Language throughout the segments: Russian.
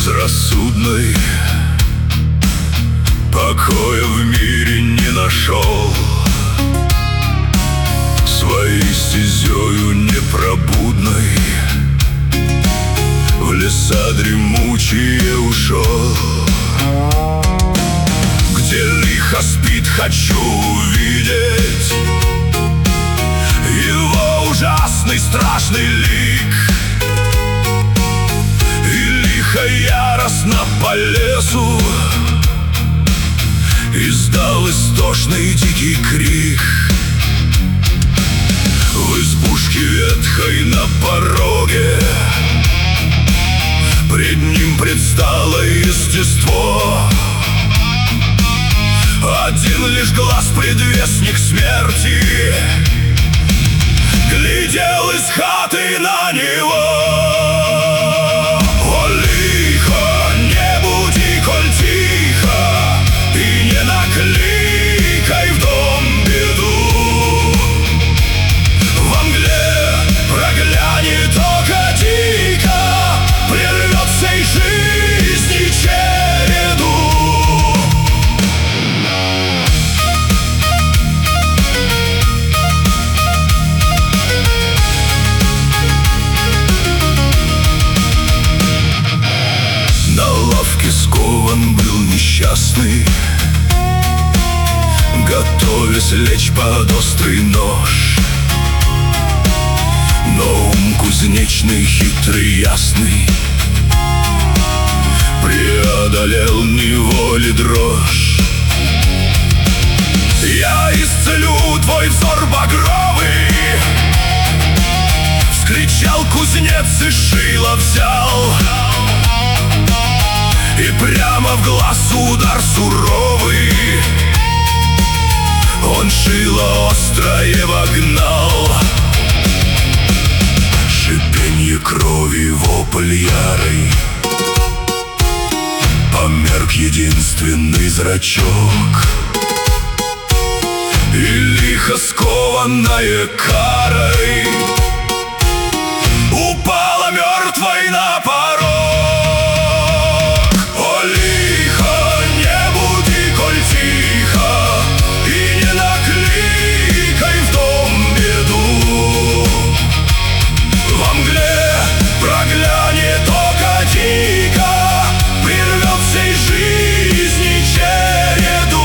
безрассудной покоя в мире не нашел, своей стезею непробудной в леса дремучие ушел. Где лихо спит, хочу увидеть его ужасный страшный лик, и лихо яростно по лесу издал истошный дикий крик. В избушке ветхой на пороге пред ним предстало естество. Один лишь глаз, предвестник смерти, глядел из хаты на него. О, лихо, не буди, коль тихо, и не накликай в дом беду. Во мгле проглянет око дико, прервет сей жизни череду. На лавке скован был несчастный, готовясь лечь под острый нож. Но ум кузнечный, хитрый, ясный преодолел неволи дрожь. «Я исцелю твой взор багровый!» — вскричал кузнец и шило взял. И прямо в глаз удар суровый он шило острое вогнал. Шипенье крови, вопль ярый, померк единственный зрачок, и лихо скованная карой упала мертвой на порог. О, лихо, не буди, коль тихо, и не накликай в дом беду. Во мгле проглянет око дико, прервет всей жизни череду.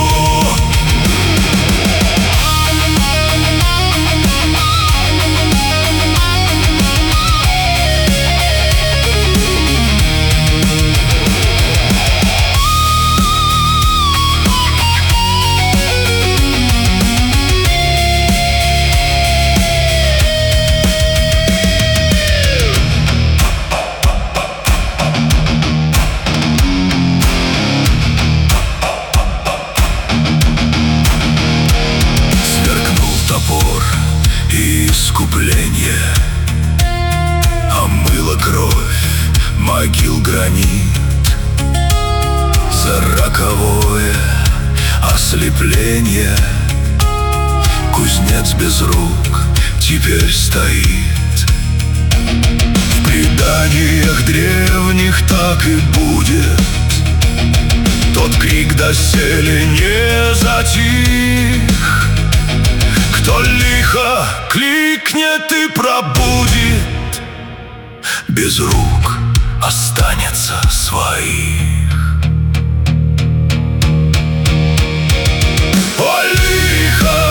Искупление омыло кровь могил гранит, за роковое ослепление кузнец без рук теперь стоит. В преданиях древних так и будет, тот крик доселе не затих. Кто лихо кликнет и пробудит, без рук останется своих. О, лихо!